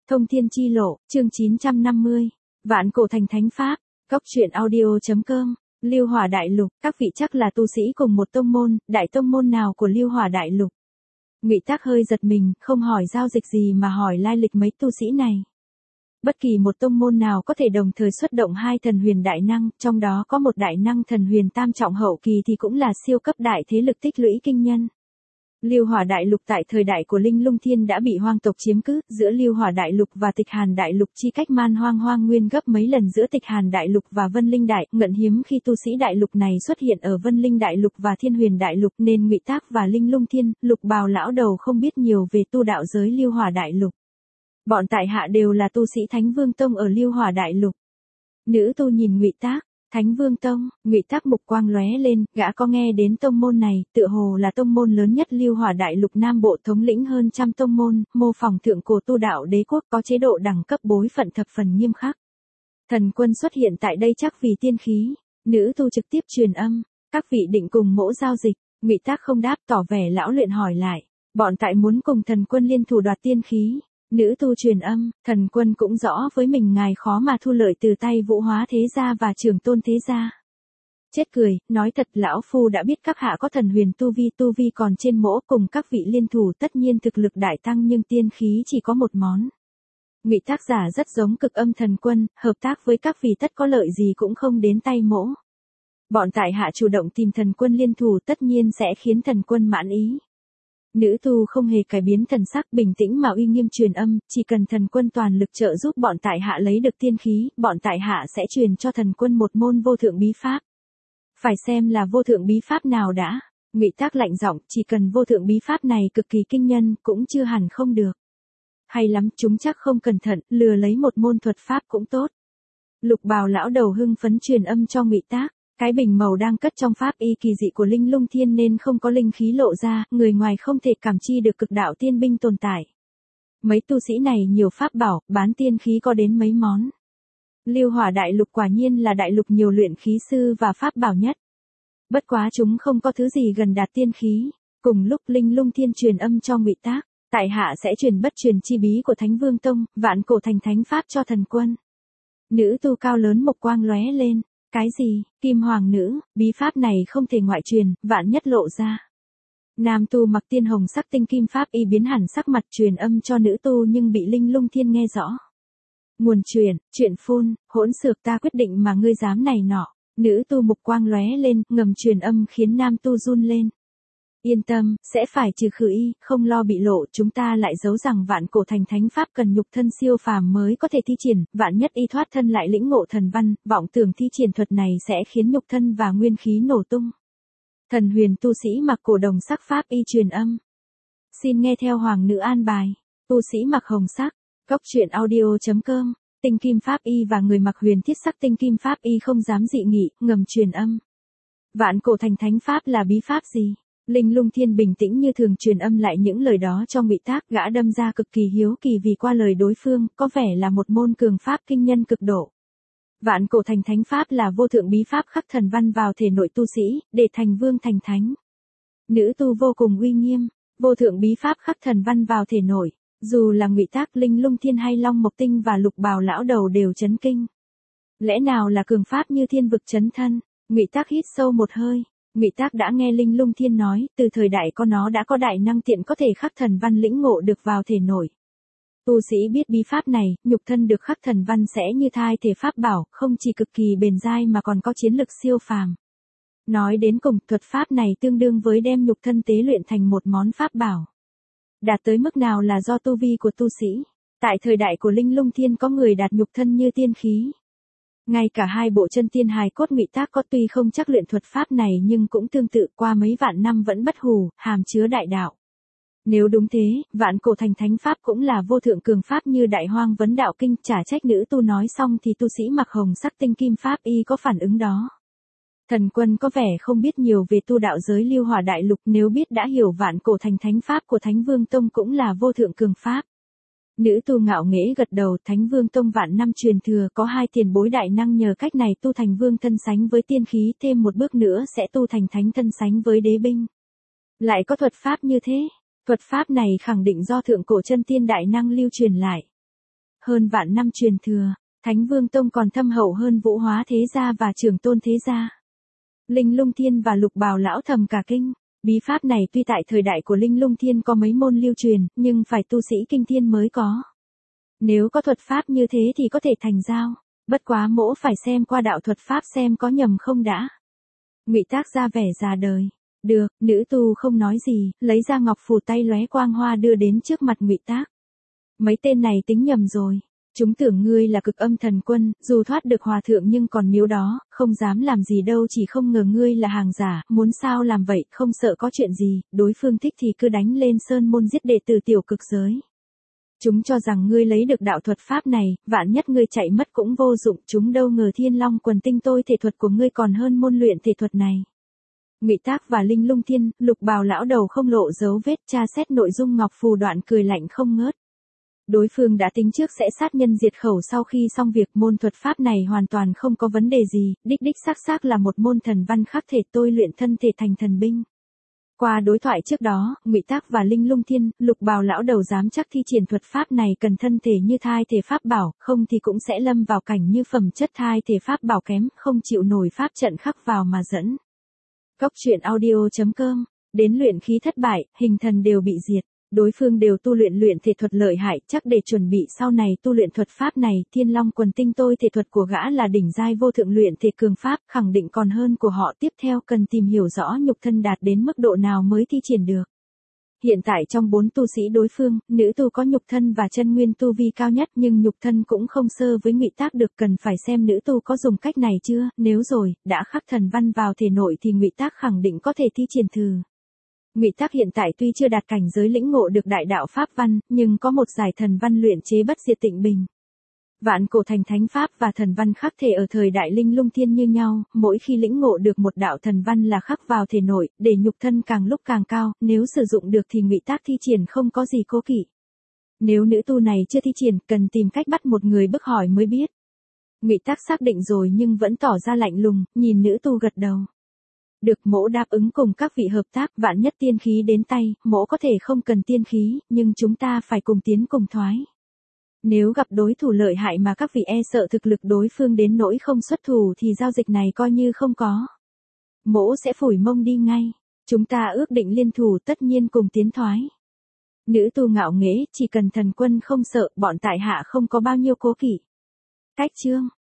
Thông Thiên Chi Lộ, chương 950. Vạn cổ thành thánh pháp. Góc truyện audio.com. Liêu Hỏa Đại Lục, các vị chắc là tu sĩ cùng một tông môn, đại tông môn nào của Liêu Hỏa Đại Lục? Ngụy Tác hơi giật mình, không hỏi giao dịch gì mà hỏi lai lịch mấy tu sĩ này. Bất kỳ một tông môn nào có thể đồng thời xuất động hai thần huyền đại năng, trong đó có một đại năng thần huyền tam trọng hậu kỳ thì cũng là siêu cấp đại thế lực tích lũy kinh nhân. Liêu Hỏa Đại Lục tại thời đại của Linh Lung Thiên đã bị hoang tộc chiếm cứ, giữa Liêu Hỏa Đại Lục và Tịch Hàn Đại Lục chi cách man hoang nguyên gấp mấy lần giữa Tịch Hàn Đại Lục và Vân Linh Đại, ngận hiếm khi tu sĩ đại lục này xuất hiện ở Vân Linh Đại Lục và Thiên Huyền Đại Lục nên Ngụy Tác và Linh Lung Thiên, Lục Bào lão đầu không biết nhiều về tu đạo giới Liêu Hỏa Đại Lục. Bọn tại hạ đều là tu sĩ Thánh Vương Tông ở Liêu Hỏa Đại Lục. Nữ tu nhìn Ngụy Tác. Thánh Vương Tông, Ngụy Tác mục quang lóe lên, gã có nghe đến tông môn này, tựa hồ là tông môn lớn nhất Liêu Hỏa Đại Lục Nam Bộ, thống lĩnh hơn trăm tông môn, mô phỏng thượng cổ tu đạo đế quốc, có chế độ đẳng cấp bối phận thập phần nghiêm khắc. Thần quân xuất hiện tại đây chắc vì tiên khí. Nữ tu trực tiếp truyền âm, các vị định cùng mỗ giao dịch. Ngụy Tác không đáp, tỏ vẻ lão luyện hỏi lại, bọn tại muốn cùng thần quân liên thủ đoạt tiên khí. Nữ tu truyền âm, thần quân cũng rõ với mình ngài khó mà thu lợi từ tay Vũ Hóa Thế Gia và Trường Tôn Thế Gia. Chết cười, nói thật lão phu đã biết các hạ có thần huyền tu vi còn trên mỗ, cùng các vị liên thủ tất nhiên thực lực đại tăng, nhưng tiên khí chỉ có một món. Ngụy Tác giả rất giống Cực Âm thần quân, hợp tác với các vị tất có lợi gì cũng không đến tay mỗ. Bọn tại hạ chủ động tìm thần quân liên thủ tất nhiên sẽ khiến thần quân mãn ý. Nữ tu không hề cải biến thần sắc, bình tĩnh mà uy nghiêm truyền âm, chỉ cần thần quân toàn lực trợ giúp bọn tại hạ lấy được tiên khí, bọn tại hạ sẽ truyền cho thần quân một môn vô thượng bí pháp. Phải xem là vô thượng bí pháp nào đã. Ngụy Tác lạnh giọng, chỉ cần vô thượng bí pháp này cực kỳ kinh nhân, cũng chưa hẳn không được. Hay lắm, chúng chắc không cẩn thận, lừa lấy một môn thuật pháp cũng tốt. Lục Bào lão đầu hưng phấn truyền âm cho Ngụy Tác. Cái bình màu đang cất trong pháp y kỳ dị của Linh Lung Thiên nên không có linh khí lộ ra, người ngoài không thể cảm chi được cực đạo tiên binh tồn tại. Mấy tu sĩ này nhiều pháp bảo, bán tiên khí có đến mấy món. Liêu Hỏa Đại Lục quả nhiên là đại lục nhiều luyện khí sư và pháp bảo nhất. Bất quá chúng không có thứ gì gần đạt tiên khí. Cùng lúc Linh Lung Thiên truyền âm cho Ngụy Tác, tại hạ sẽ truyền bất truyền chi bí của Thánh Vương Tông, vạn cổ thành thánh pháp cho thần quân. Nữ tu cao lớn mộc quang lóe lên. Cái gì, Kim Hoàng nữ, bí pháp này không thể ngoại truyền, vạn nhất lộ ra. Nam tu mặc tiên hồng sắc tinh kim pháp y biến hẳn sắc mặt truyền âm cho nữ tu nhưng bị Linh Lung Thiên nghe rõ. Nguồn truyền, chuyện phun, hỗn xược ta quyết định mà ngươi dám này nọ. Nữ tu mục quang lóe lên, ngầm truyền âm khiến nam tu run lên. Yên tâm, sẽ phải trừ khử y, không lo bị lộ, chúng ta lại giấu rằng vạn cổ thành thánh pháp cần nhục thân siêu phàm mới có thể thi triển, vạn nhất y thoát thân lại lĩnh ngộ thần văn, vọng tưởng thi triển thuật này sẽ khiến nhục thân và nguyên khí nổ tung. Thần huyền tu sĩ mặc cổ đồng sắc pháp y truyền âm. Xin nghe theo hoàng nữ an bài. Tu sĩ mặc hồng sắc, góc truyện audio.com, tinh kim pháp y và người mặc huyền thiết sắc tinh kim pháp y không dám dị nghị, ngầm truyền âm. Vạn cổ thành thánh pháp là bí pháp gì? Linh Lung Thiên bình tĩnh như thường truyền âm lại những lời đó cho Ngụy Tác, gã đâm ra cực kỳ hiếu kỳ vì qua lời đối phương, có vẻ là một môn cường pháp kinh nhân cực độ. Vạn cổ thành thánh pháp là vô thượng bí pháp khắc thần văn vào thể nội tu sĩ, để thành vương thành thánh. Nữ tu vô cùng uy nghiêm, vô thượng bí pháp khắc thần văn vào thể nội, dù là Ngụy Tác, Linh Lung Thiên hay Long Mộc Tinh và Lục Bào lão đầu đều chấn kinh. Lẽ nào là cường pháp như thiên vực chấn thân? Ngụy Tác hít sâu một hơi. Ngụy Tác đã nghe Linh Lung Thiên nói, từ thời đại có nó đã có đại năng tiện có thể khắc thần văn lĩnh ngộ được vào thể nội. Tu sĩ biết bí pháp này, nhục thân được khắc thần văn sẽ như thai thể pháp bảo, không chỉ cực kỳ bền dai mà còn có chiến lực siêu phàm. Nói đến cùng, thuật pháp này tương đương với đem nhục thân tế luyện thành một món pháp bảo. Đạt tới mức nào là do tu vi của tu sĩ. Tại thời đại của Linh Lung Thiên có người đạt nhục thân như tiên khí. Ngay cả hai bộ chân tiên hài cốt Ngụy Tác có tuy không chắc luyện thuật pháp này nhưng cũng tương tự, qua mấy vạn năm vẫn bất hủ, hàm chứa đại đạo. Nếu đúng thế, vạn cổ thành thánh pháp cũng là vô thượng cường pháp như Đại Hoang Vấn Đạo Kinh, chả trách nữ tu nói xong thì tu sĩ mặc hồng sắc tinh kim pháp y có phản ứng đó. Thần quân có vẻ không biết nhiều về tu đạo giới Liêu Hỏa Đại Lục, nếu biết đã hiểu vạn cổ thành thánh pháp của Thánh Vương Tông cũng là vô thượng cường pháp. Nữ tu ngạo nghễ gật đầu, Thánh Vương Tông vạn năm truyền thừa có hai tiền bối đại năng nhờ cách này tu thành vương thân sánh với tiên khí, thêm một bước nữa sẽ tu thành thánh thân sánh với đế binh. Lại có thuật pháp như thế, thuật pháp này khẳng định do thượng cổ chân tiên đại năng lưu truyền lại. hơn vạn năm truyền thừa, Thánh Vương Tông còn thâm hậu hơn Vũ Hóa Thế Gia và Trường Tôn Thế Gia. Linh Lung Thiên và Lục Bào lão thầm cả kinh. Bí pháp này tuy tại thời đại của Linh Lung Thiên có mấy môn lưu truyền, nhưng phải tu sĩ kinh thiên mới có. Nếu có thuật pháp như thế thì có thể thành giao, bất quá mỗ phải xem qua đạo thuật pháp xem có nhầm không đã. Ngụy Tác ra vẻ già đời. Được, nữ tu không nói gì, lấy ra ngọc phù tay lóe quang hoa đưa đến trước mặt Ngụy Tác. Mấy tên này tính nhầm rồi. Chúng tưởng ngươi là Cực Âm Thần Quân, dù thoát được hòa thượng nhưng còn miếu đó, không dám làm gì đâu, chỉ không ngờ ngươi là hàng giả, muốn sao làm vậy, không sợ có chuyện gì, đối phương thích thì cứ đánh lên sơn môn giết đệ tử tiểu cực giới. Chúng cho rằng ngươi lấy được đạo thuật pháp này, vạn nhất ngươi chạy mất cũng vô dụng, chúng đâu ngờ Thiên Long Quần Tinh tôi thể thuật của ngươi còn hơn môn luyện thể thuật này. Ngụy Tác và Linh Lung Thiên, Lục Bào lão đầu không lộ dấu vết, tra xét nội dung ngọc phù đoạn cười lạnh không ngớt. Đối phương đã tính trước sẽ sát nhân diệt khẩu sau khi xong việc, môn thuật pháp này hoàn toàn không có vấn đề gì, đích xác là một môn thần văn khắc thể tôi luyện thân thể thành thần binh. Qua đối thoại trước đó, Ngụy Tác và Linh Lung Thiên, Lục Bào lão đầu dám chắc thi triển thuật pháp này cần thân thể như thai thể pháp bảo, không thì cũng sẽ lâm vào cảnh như phẩm chất thai thể pháp bảo kém, không chịu nổi pháp trận khắc vào mà dẫn. Cốc truyện audio.com, đến luyện khí thất bại, hình thần đều bị diệt. Đối phương đều tu luyện thể thuật lợi hại, chắc để chuẩn bị sau này tu luyện thuật pháp này, Thiên Long Quần Tinh tôi thể thuật của gã là đỉnh giai vô thượng luyện thể cường pháp, khẳng định còn hơn của họ. Tiếp theo cần tìm hiểu rõ nhục thân đạt đến mức độ nào mới thi triển được. Hiện tại trong 4 tu sĩ đối phương, nữ tu có nhục thân và chân nguyên tu vi cao nhất, nhưng nhục thân cũng không sơ với Ngụy Tác được, cần phải xem nữ tu có dùng cách này chưa, nếu rồi, đã khắc thần văn vào thể nội thì Ngụy Tác khẳng định có thể thi triển thử. Ngụy Tác hiện tại tuy chưa đạt cảnh giới lĩnh ngộ được đại đạo pháp văn, nhưng có một giải thần văn luyện chế bất diệt tịnh bình. Vạn cổ thành thánh pháp và thần văn khắc thể ở thời đại Linh Lung Thiên như nhau, mỗi khi lĩnh ngộ được một đạo thần văn là khắc vào thể nội, để nhục thân càng lúc càng cao, nếu sử dụng được thì Ngụy Tác thi triển không có gì cố kỵ. Nếu nữ tu này chưa thi triển, cần tìm cách bắt một người bức hỏi mới biết. Ngụy Tác xác định rồi nhưng vẫn tỏ ra lạnh lùng, nhìn nữ tu gật đầu. Được, mỗ đáp ứng cùng các vị hợp tác, vạn nhất tiên khí đến tay, mỗ có thể không cần tiên khí, nhưng chúng ta phải cùng tiến cùng thoái. Nếu gặp đối thủ lợi hại mà các vị e sợ thực lực đối phương đến nỗi không xuất thủ thì giao dịch này coi như không có. Mỗ sẽ phủi mông đi ngay, chúng ta ước định liên thủ tất nhiên cùng tiến thoái. Nữ tu ngạo nghễ, chỉ cần thần quân không sợ, bọn tại hạ không có bao nhiêu cố kỵ. Cách chương